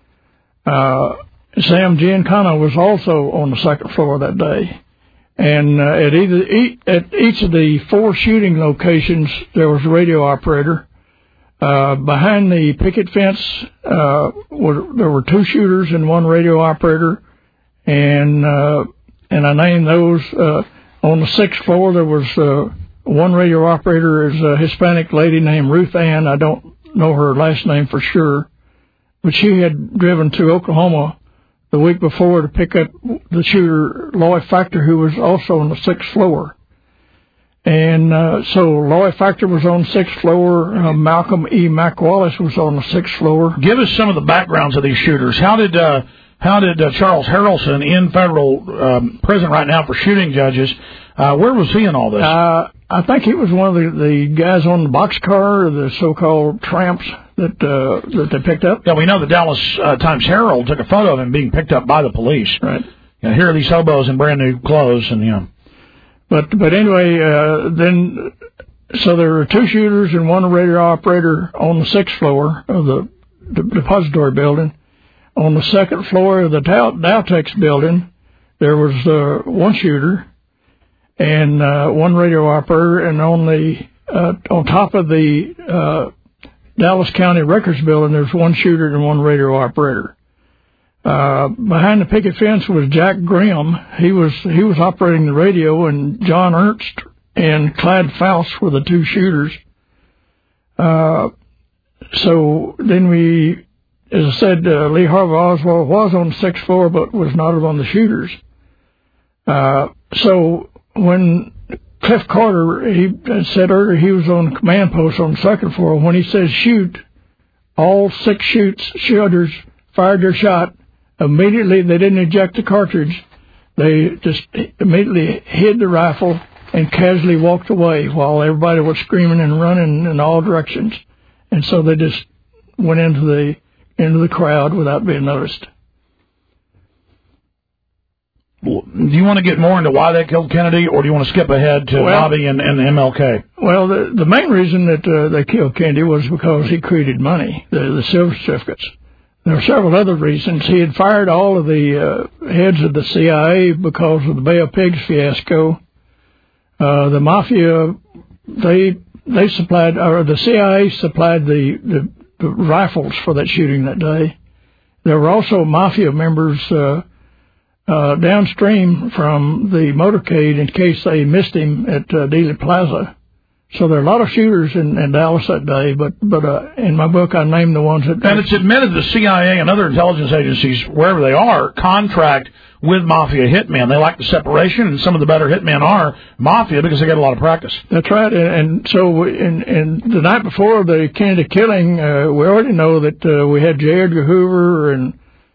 Sam Giancana was also on the 2nd floor that day. And at each of the 4 shooting locations, there was a radio operator. Behind the picket fence, there were 2 shooters and 1 radio operator. And I named those. On the 6th floor, there was 1 radio operator, is a Hispanic lady named Ruth Ann. I don't know her last name for sure. But she had driven to Oklahoma the week before to pick up the shooter, Loy Factor, who was also on the 6th floor. And so Loy Factor was on the 6th floor. Malcolm E. McWallace was on the 6th floor. Give us some of the backgrounds of these shooters. How did Charles Harrelson, in federal prison right now for shooting judges, where was he in all this? I think he was one of the guys on the boxcar, the so-called tramps that they picked up. Yeah, we know the Dallas Times Herald took a photo of him being picked up by the police. Right. Here are these hobos in brand new clothes, and But anyway, then so there were 2 shooters and 1 radio operator on the 6th floor of the depository building. On the 2nd floor of the Dowtex building, there was 1 shooter and 1 radio operator, and on top of the Dallas County Records building, there's 1 shooter and 1 radio operator. Behind the picket fence was Jack Grimm. He was operating the radio, and John Ernst and Clyde Faust were the 2 shooters. So then as I said, Lee Harvey Oswald was on the 6th floor, but was not among the shooters. So when Cliff Carter, he said earlier he was on the command post on the 2nd floor. When he says shoot, all 6 shooters fired their shot. Immediately, they didn't eject the cartridge. They just immediately hid the rifle and casually walked away while everybody was screaming and running in all directions. And so they just went into the crowd without being noticed. Do you want to get more into why they killed Kennedy, or do you want to skip ahead to Bobby and MLK? Well, the main reason that they killed Kennedy was because he created money, the silver certificates. There were several other reasons. He had fired all of the heads of the CIA because of the Bay of Pigs fiasco. The mafia, they supplied, or the CIA supplied the rifles for that shooting that day. There were also mafia members downstream from the motorcade in case they missed him at Dealey Plaza. So there are a lot of shooters in Dallas that day, but in my book I named the ones that... And it's admitted the CIA and other intelligence agencies, wherever they are, contract with mafia hitmen. They like the separation, and some of the better hitmen are mafia because they get a lot of practice. That's right, and so in the night before the Kennedy killing, we already know that we had J. Edgar Hoover and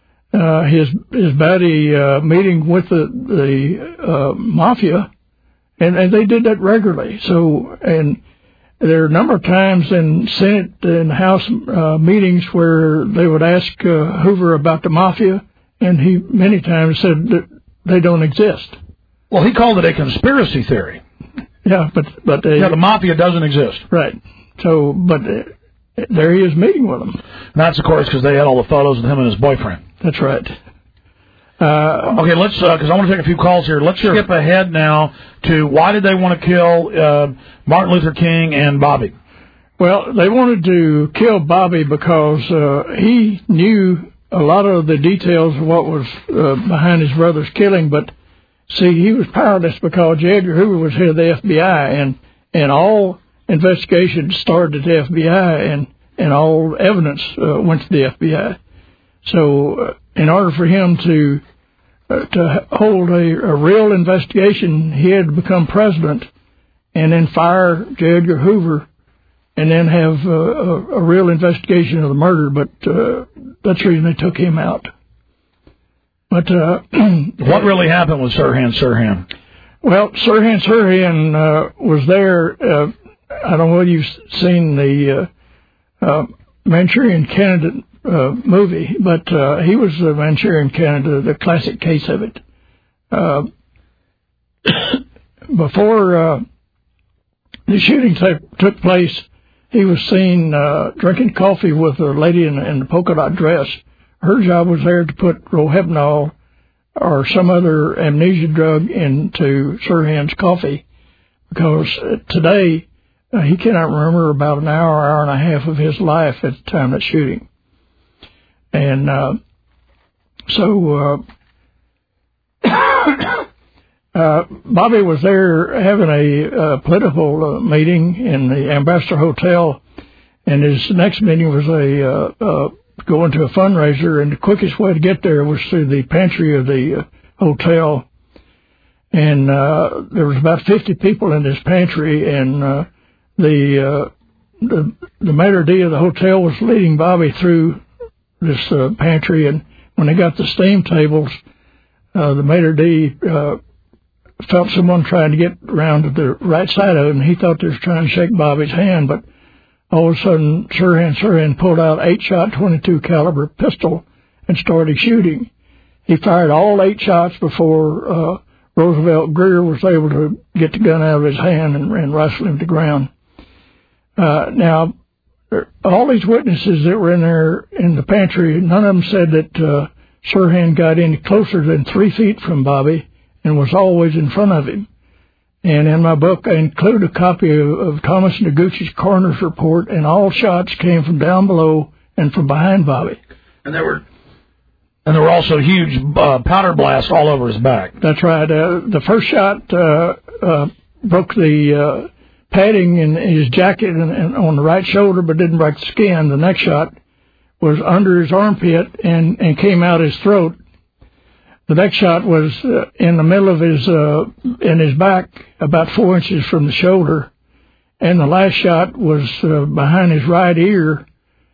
his buddy meeting with the mafia. And they did that regularly. So, and there are a number of times in Senate and House meetings where they would ask Hoover about the mafia, and he many times said that they don't exist. Well, he called it a conspiracy theory. Yeah, but the mafia doesn't exist. Right. So, but there he is meeting with them. And that's, of course, because they had all the photos of him and his boyfriend. That's right. Okay, let's, because I want to take a few calls here. Let's skip ahead now to why did they want to kill Martin Luther King and Bobby? Well, they wanted to kill Bobby because he knew a lot of the details of what was behind his brother's killing, but see, he was powerless because J. Edgar Hoover was head of the FBI, and all investigations started at the FBI, and all evidence went to the FBI. So, in order for him to hold a real investigation, he had to become president and then fire J. Edgar Hoover and then have a real investigation of the murder. But that's the reason they took him out. But what really happened with Sirhan? Well, Sirhan was there. I don't know whether you've seen the Manchurian Candidate movie, but he was the Manchurian Candidate, the classic case of it. Before the shooting took place, he was seen drinking coffee with a lady in the polka dot dress. Her job was there to put Rohypnol or some other amnesia drug into Sirhan's coffee, because today he cannot remember about an hour and a half of his life at the time of that shooting. And so Bobby was there having a political meeting in the Ambassador Hotel, and his next meeting was going to a fundraiser, and the quickest way to get there was through the pantry of the hotel. And there was about 50 people in this pantry, and the maitre d' of the hotel was leading Bobby through this pantry, and when they got the steam tables, the maitre d' felt someone trying to get around to the right side of him, and he thought they was trying to shake Bobby's hand, but all of a sudden Sirhan pulled out 8-shot 22 caliber pistol and started shooting. He fired all 8 shots before Roosevelt Greer was able to get the gun out of his hand and wrestle him to the ground. Now, all these witnesses that were in there in the pantry, none of them said that Sirhan got any closer than 3 feet from Bobby and was always in front of him. And in my book, I include a copy of Thomas Noguchi's coroner's report, and all shots came from down below and from behind Bobby. And there were also huge powder blasts all over his back. That's right. The first shot broke the padding in his jacket and on the right shoulder, but didn't break the skin. The next shot was under his armpit and came out his throat. The next shot was in the middle of in his back, about 4 inches from the shoulder. And the last shot was behind his right ear.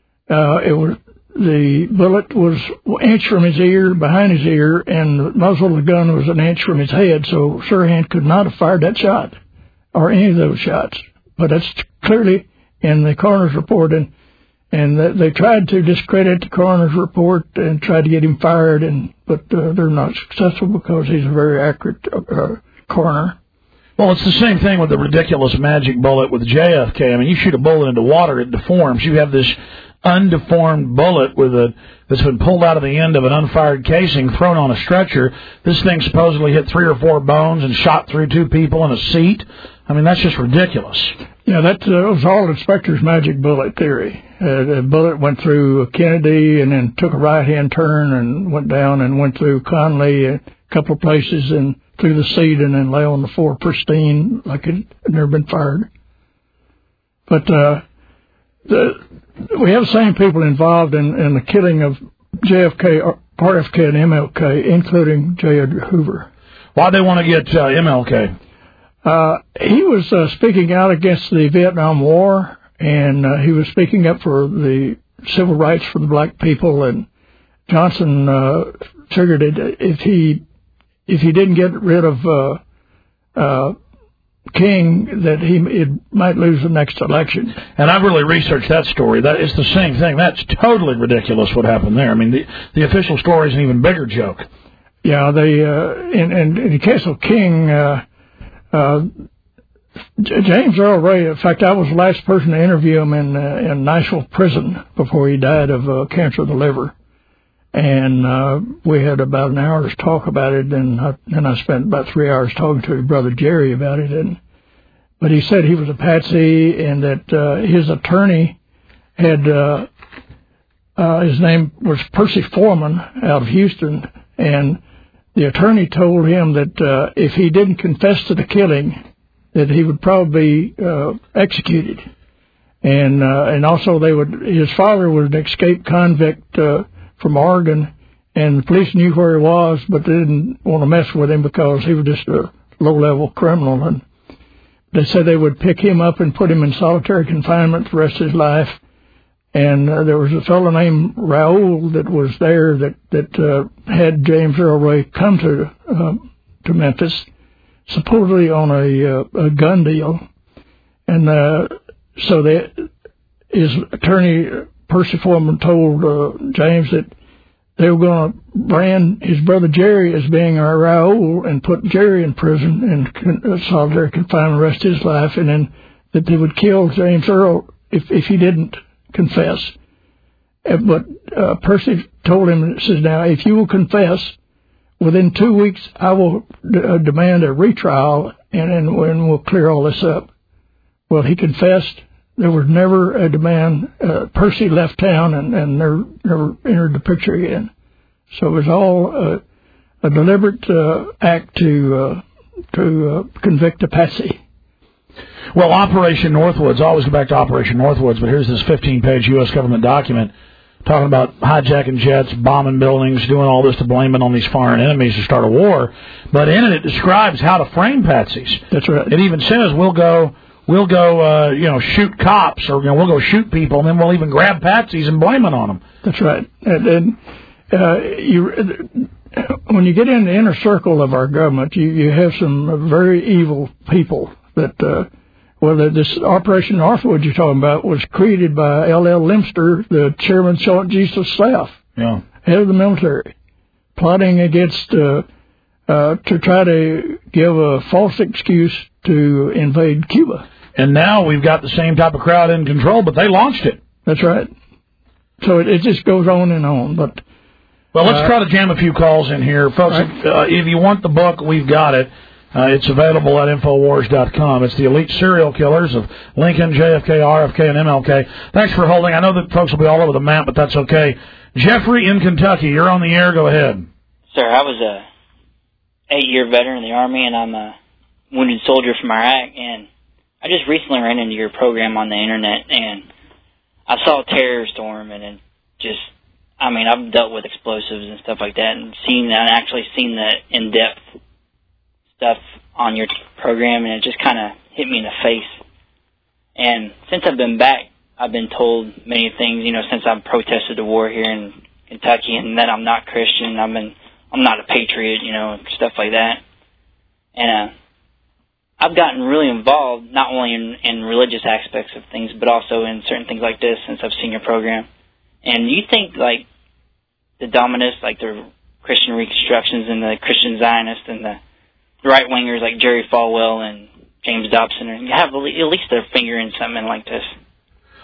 The bullet was an inch from his ear, behind his ear, and the muzzle of the gun was an inch from his head. So Sirhan could not have fired that shot, or any of those shots. But that's clearly in the coroner's report, and they tried to discredit the coroner's report and tried to get him fired, but they're not successful because he's a very accurate coroner. Well, it's the same thing with the ridiculous magic bullet with JFK. I mean, you shoot a bullet into water, it deforms. You have this undeformed bullet that's been pulled out of the end of an unfired casing, thrown on a stretcher. This thing supposedly hit 3 or 4 bones and shot through 2 people in a seat. I mean, that's just ridiculous. Yeah, that was all Inspector's magic bullet theory. The bullet went through Kennedy and then took a right-hand turn and went down and went through Conley a couple of places and through the seat and then lay on the floor pristine like it had never been fired. But we have the same people involved in the killing of JFK, RFK, and MLK, including J. Edgar Hoover. Why'd they want to get MLK? He was speaking out against the Vietnam War, and he was speaking up for the civil rights for the black people. And Johnson figured if he didn't get rid of King, that it might lose the next election. And I've really researched that story. That it's the same thing. That's totally ridiculous what happened there. I mean, the official story is an even bigger joke. Yeah, in the case of King, James Earl Ray, in fact, I was the last person to interview him in Nashville prison before he died of cancer of the liver. And we had about an hour's talk about it, and I spent about 3 hours talking to his brother Jerry about it. But he said he was a patsy, and that his attorney had his name was Percy Foreman out of Houston, and the attorney told him that if he didn't confess to the killing, that he would probably be executed. And also his father was an escaped convict from Oregon, and the police knew where he was, but they didn't want to mess with him because he was just a low-level criminal. And they said they would pick him up and put him in solitary confinement for the rest of his life. And there was a fellow named Raoul that was there that had James Earl Ray come to Memphis, supposedly on a gun deal. And so his attorney, Percy Foreman, told James that they were going to brand his brother Jerry as being a Raoul and put Jerry in prison in solitary confinement the rest of his life, and then that they would kill James Earl if he didn't confess. But Percy told him, says, now, if you will confess, within 2 weeks I will demand a retrial, and we'll clear all this up. Well, he confessed. There was never a demand. Percy left town and never entered the picture again. So it was all a deliberate act to convict a patsy. Well, Operation Northwoods, I always go back to Operation Northwoods, but here's this 15-page U.S. government document talking about hijacking jets, bombing buildings, doing all this to blame it on these foreign enemies to start a war. But in it describes how to frame patsies. That's right. It even says we'll go, shoot cops, or we'll go shoot people, and then we'll even grab patsies and blame it on them. That's right. And when you get in the inner circle of our government, you have some very evil people that. This Operation Northwood you're talking about was created by L.L. Limster, the chairman, Sergeant Chief of Staff, head of the military, plotting against to try to give a false excuse to invade Cuba. And now we've got the same type of crowd in control, but they launched it. That's right. So it just goes on and on. But well, let's try to jam a few calls in here, folks. Right. If you want the book, we've got it. It's available at Infowars.com. It's the elite serial killers of Lincoln, JFK, RFK, and MLK. Thanks for holding. I know that folks will be all over the map, but that's okay. Jeffrey in Kentucky, you're on the air. Go ahead. Sir, I was a 8-year veteran in the Army, and I'm a wounded soldier from Iraq. And I just recently ran into your program on the Internet, and I saw a terror storm, and I've dealt with explosives and stuff like that, and actually seen the in-depth stuff on your program, and it just kind of hit me in the face. And since I've been back, I've been told many things, since I've protested the war here in Kentucky, and that I'm not Christian, I'm not a patriot, stuff like that. And I've gotten really involved, not only in religious aspects of things, but also in certain things like this since I've seen your program. And you think, like, the Dominists, like the Christian Reconstructions and the Christian Zionists and the right-wingers like Jerry Falwell and James Dobson have at least their finger in something like this?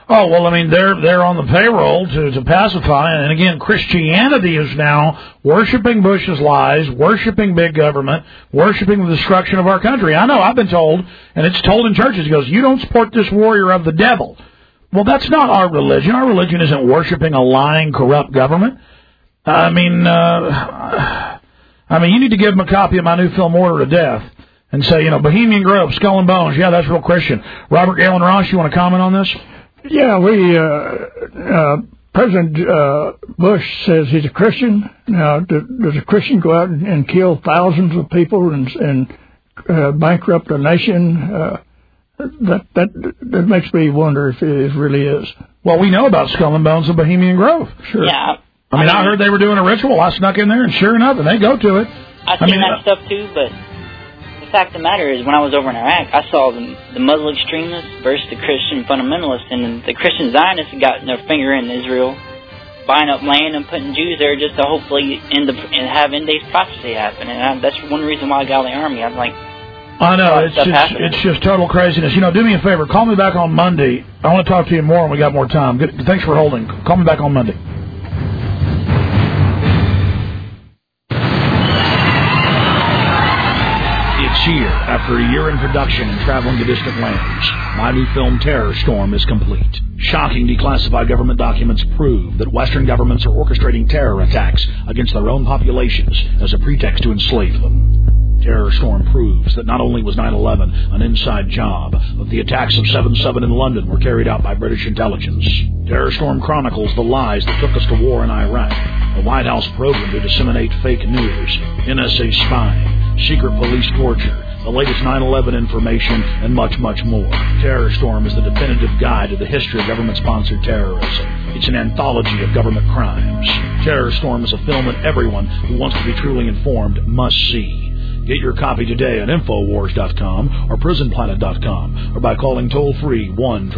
Oh, well, I mean, they're on the payroll to pacify, and again, Christianity is now worshiping Bush's lies, worshiping big government, worshiping the destruction of our country. I know, I've been told, and it's told in churches, he goes, you don't support this warrior of the devil. Well, that's not our religion. Our religion isn't worshiping a lying, corrupt government. I mean, you need to give him a copy of my new film, Order to Death, and say, Bohemian Grove, Skull and Bones, yeah, that's real Christian. Robert Galen Ross, you want to comment on this? Yeah, President Bush says he's a Christian. Now, does a Christian go out and kill thousands of people and bankrupt a nation? That makes me wonder if it really is. Well, we know about Skull and Bones and Bohemian Grove. Sure. Yeah. I heard they were doing a ritual. I snuck in there, and sure enough, and they go to it. I've seen that stuff too, but the fact of the matter is, when I was over in Iraq, I saw the Muslim extremists versus the Christian fundamentalists, and the Christian Zionists had gotten their finger in Israel, buying up land and putting Jews there just to hopefully have end days prophecy happen. And that's one reason why I got out of the army. I'm like, I know, it's just total craziness. Do me a favor, call me back on Monday. I want to talk to you more when we got more time. Thanks for holding. Call me back on Monday. It's here, after a year in production and traveling to distant lands. My new film, Terror Storm, is complete. Shocking declassified government documents prove that Western governments are orchestrating terror attacks against their own populations as a pretext to enslave them. Terror Storm proves that not only was 9/11 an inside job, but the attacks of 7/7 in London were carried out by British intelligence. Terror Storm chronicles the lies that took us to war in Iraq, the White House program to disseminate fake news, NSA spying, secret police torture, the latest 9/11 information, and much, much more. Terror Storm is the definitive guide to the history of government-sponsored terrorism. It's an anthology of government crimes. Terror Storm is a film that everyone who wants to be truly informed must see. Get your copy today at Infowars.com or PrisonPlanet.com or by calling toll-free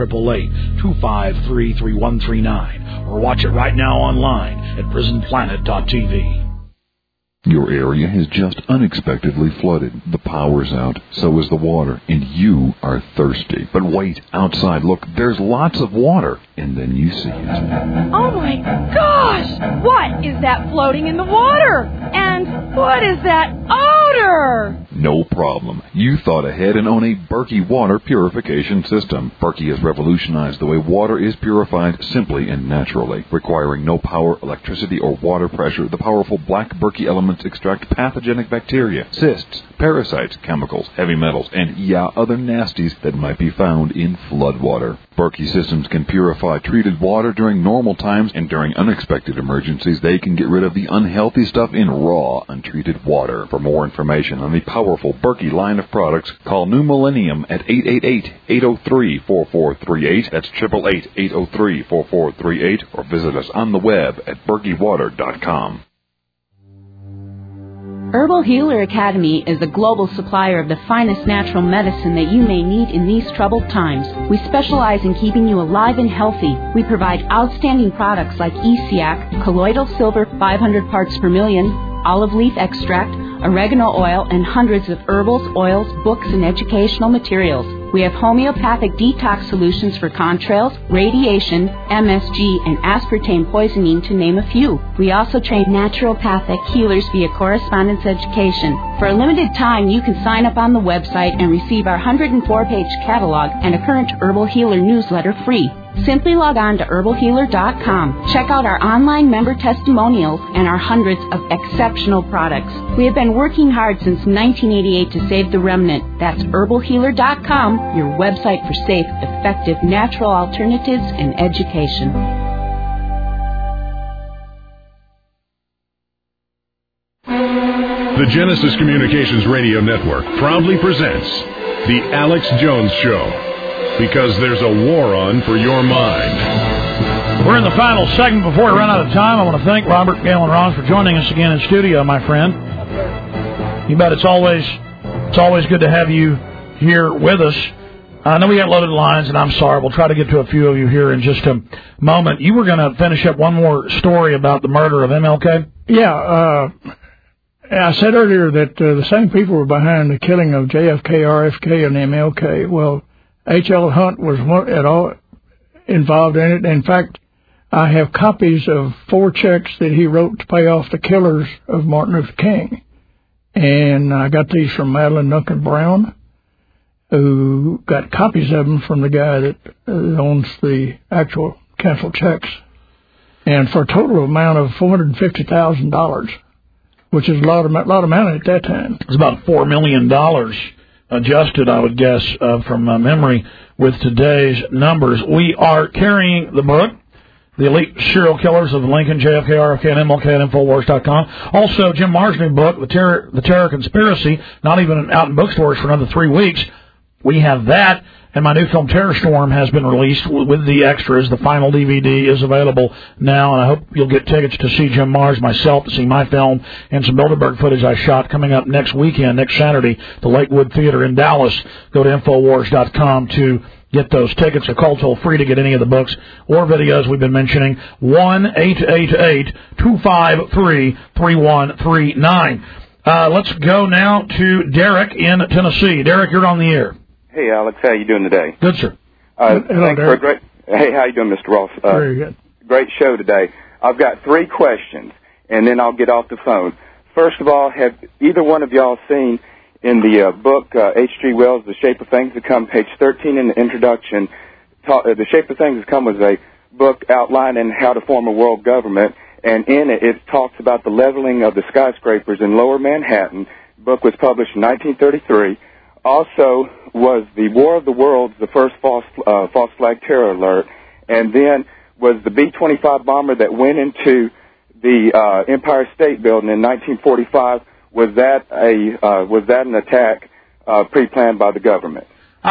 1-888-253-3139 or watch it right now online at PrisonPlanet.tv. Your area has just unexpectedly flooded. The power's out, so is the water, and you are thirsty. But wait, outside, look, there's lots of water. And then you see it. Oh my gosh! What is that floating in the water? And what is that odor? No problem. You thought ahead and own a Berkey water purification system. Berkey has revolutionized the way water is purified simply and naturally. Requiring no power, electricity, or water pressure, the powerful black Berkey elements extract pathogenic bacteria, cysts, parasites, chemicals, heavy metals, and other nasties that might be found in floodwater. Berkey systems can purify treated water during normal times, and during unexpected emergencies, they can get rid of the unhealthy stuff in raw, untreated water. For more information on the powerful Berkey line of products, call New Millennium at 888-803-4438. That's 888-803-4438, or visit us on the web at BerkeyWater.com. Herbal Healer Academy is a global supplier of the finest natural medicine that you may need in these troubled times. We specialize in keeping you alive and healthy. We provide outstanding products like ESEAC, colloidal silver 500 parts per million, olive leaf extract, oregano oil, and hundreds of herbals, oils, books, and educational materials. We have homeopathic detox solutions for contrails, radiation, MSG, and aspartame poisoning, to name a few. We also train naturopathic healers via correspondence education. For a limited time, you can sign up on the website and receive our 104-page catalog and a current Herbal Healer newsletter free. Simply log on to herbalhealer.com. Check out our online member testimonials and our hundreds of exceptional products. We have been working hard since 1988 to save the remnant. That's herbalhealer.com, your website for safe, effective, natural alternatives and education. The Genesis Communications Radio Network proudly presents The Alex Jones Show, because there's a war on for your mind. We're in the final segment. Before we run out of time, I want to thank Robert Galen Ross for joining us again in studio, my friend. You bet. It's always good to have you here with us. I know we got loaded lines, and I'm sorry. We'll try to get to a few of you here in just a moment. You were going to finish up one more story about the murder of MLK? Yeah, I said earlier that the same people were behind the killing of JFK, RFK, and MLK. Well, H.L. Hunt was involved in it. In fact, I have copies of 4 checks that he wrote to pay off the killers of Martin Luther King. And I got these from Madeline Duncan Brown, who got copies of them from the guy that owns the actual canceled checks. And for a total amount of $450,000, which is a lot of money at that time. It's about $4 million adjusted, I would guess, from memory with today's numbers. We are carrying the book, The Elite Serial Killers of Lincoln, JFK, RFK, and MLK at Infowars.com. Also, Jim Maher's new book, The Terror Conspiracy, not even out in bookstores for another 3 weeks. We have that, and my new film, Terror Storm, has been released with the extras. The final DVD is available now, and I hope you'll get tickets to see Jim Maher's, myself, to see my film, and some Bilderberg footage I shot coming up next weekend, next Saturday, the Lakewood Theater in Dallas. Go to Infowars.com to get those tickets, or call toll-free to get any of the books or videos we've been mentioning, 1-888-253-3139. Let's go now to Derek in Tennessee. Derek, you're on the air. Hey, Alex, how you doing today? Good, sir. Hello, Derek. Hey, how you doing, Mr. Ross? Very good. Great show today. I've got 3 questions, and then I'll get off the phone. First of all, have either one of y'all seen in the book, H.G. Wells' The Shape of Things to Come, page 13 in the introduction, The Shape of Things to Come was a book outlining how to form a world government, and in it, it talks about the leveling of the skyscrapers in lower Manhattan. The book was published in 1933. Also was the War of the Worlds, the first false flag terror alert, and then was the B-25 bomber that went into the Empire State Building in 1945. Was that an attack pre-planned by the government?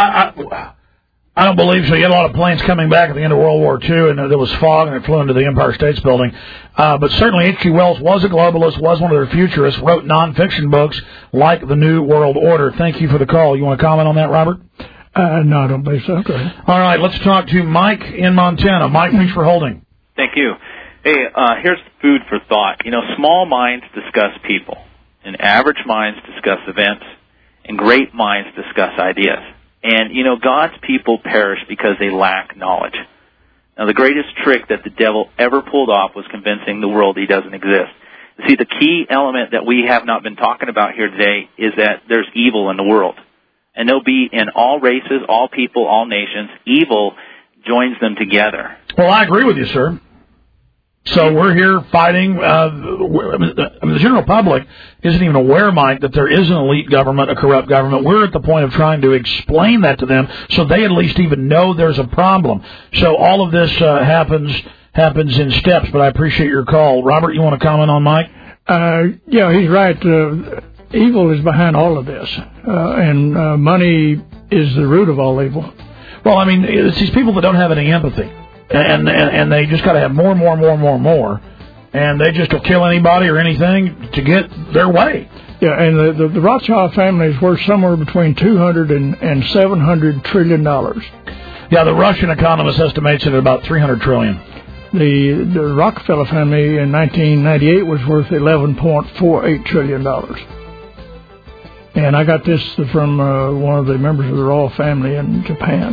I don't believe so. You had a lot of planes coming back at the end of World War II, and there was fog, and it flew into the Empire State Building. But certainly H.G. Wells was a globalist, was one of their futurists, wrote nonfiction books like The New World Order. Thank you for the call. You want to comment on that, Robert? No, I don't believe so. Okay. All right, let's talk to Mike in Montana. Mike, thanks for holding. Thank you. Hey, here's food for thought. You know, small minds discuss people, and average minds discuss events, and great minds discuss ideas. And, you know, God's people perish because they lack knowledge. Now, the greatest trick that the devil ever pulled off was convincing the world he doesn't exist. See, the key element that we have not been talking about here today is that there's evil in the world. And there'll be in all races, all people, all nations. Evil joins them together. Well, I agree with you, sir. So we're here fighting. The general public isn't even aware, Mike, that there is an elite government, a corrupt government. We're at the point of trying to explain that to them so they at least even know there's a problem. So all of this happens in steps, but I appreciate your call. Robert, you want to comment on Mike? Yeah, he's right. Evil is behind all of this, and money is the root of all evil. Well, I mean, it's these people that don't have any empathy. And they just got to have more, and they just will kill anybody or anything to get their way. Yeah, and the Rothschild family is worth somewhere between $200 and $700 trillion. Yeah, the Russian economist estimates it at about $300 trillion. The Rockefeller family in 1998 was worth $11.48 trillion. And I got this from one of the members of the royal family in Japan.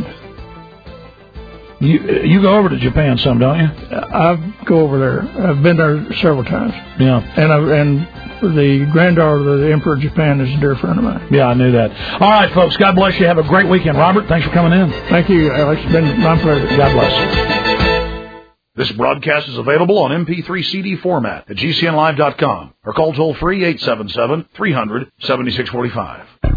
You go over to Japan some, don't you? I go over there. I've been there several times. Yeah. And the granddaughter of the Emperor of Japan is a dear friend of mine. Yeah, I knew that. All right, folks. God bless you. Have a great weekend. Robert, thanks for coming in. Thank you, Alex. It's been my pleasure. God bless. This broadcast is available on MP3 CD format at GCNlive.com or call toll-free 877-300-7645.